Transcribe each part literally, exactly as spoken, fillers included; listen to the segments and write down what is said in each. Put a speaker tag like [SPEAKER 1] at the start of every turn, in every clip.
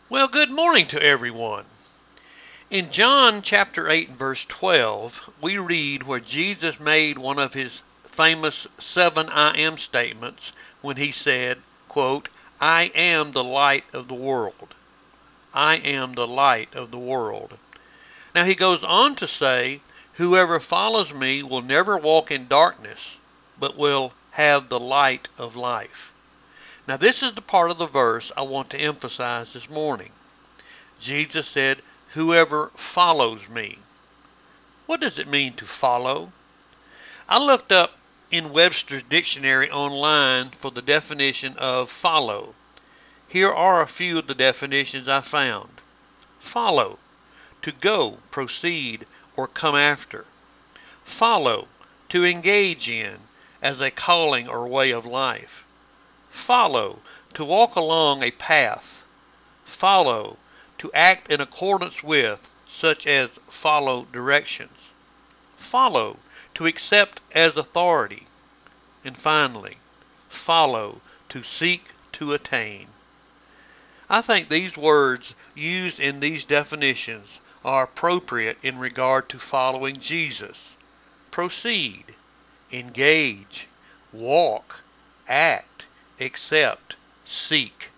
[SPEAKER 1] Well, good morning to everyone. In John chapter eight and verse twelve, we read where Jesus made one of his famous seven I am statements when he said, quote, I am the light of the world. I am the light of the world. Now he goes on to say, whoever follows me will never walk in darkness, but will have the light of life. Now this is the part of the verse I want to emphasize this morning. Jesus said, whoever follows me. What does it mean to follow? I looked up in Webster's dictionary online for the definition of follow. Here are a few of the definitions I found. Follow, to go, proceed, or come after. Follow, to engage in, as a calling or way of life. Follow, to walk along a path. Follow, to act in accordance with, such as follow directions. Follow, to accept as authority. And finally, follow, to seek to attain. I think these words used in these definitions are appropriate in regard to following Jesus. Proceed, engage, walk, act, accept, seek.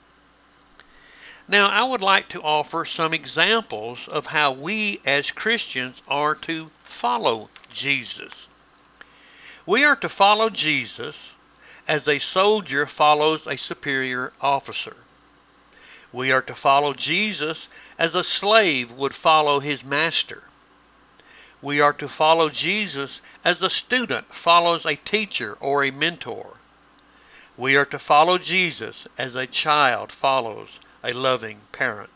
[SPEAKER 1] Now, I would like to offer some examples of how we as Christians are to follow Jesus. We are to follow Jesus as a soldier follows a superior officer. We are to follow Jesus as a slave would follow his master. We are to follow Jesus as a student follows a teacher or a mentor. We are to follow Jesus as a child follows a loving parent.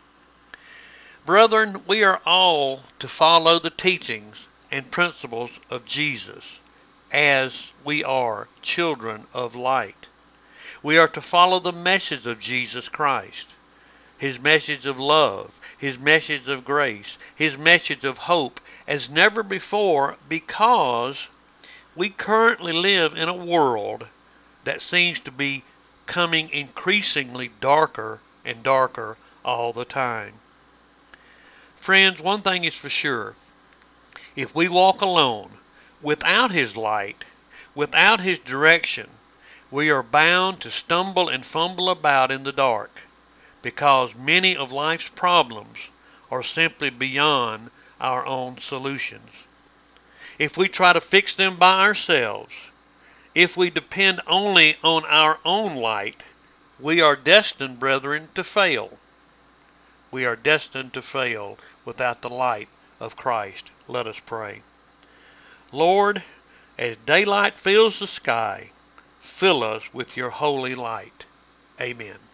[SPEAKER 1] Brethren, we are all to follow the teachings and principles of Jesus as we are children of light. We are to follow the message of Jesus Christ, his message of love, his message of grace, his message of hope as never before, because we currently live in a world that seems to be becoming increasingly darker and darker all the time. Friends, one thing is for sure. If we walk alone, without his light, without his direction, we are bound to stumble and fumble about in the dark, because many of life's problems are simply beyond our own solutions. If we try to fix them by ourselves, if we depend only on our own light, we are destined, brethren, to fail. We are destined to fail without the light of Christ. Let us pray. Lord, as daylight fills the sky, fill us with your holy light. Amen.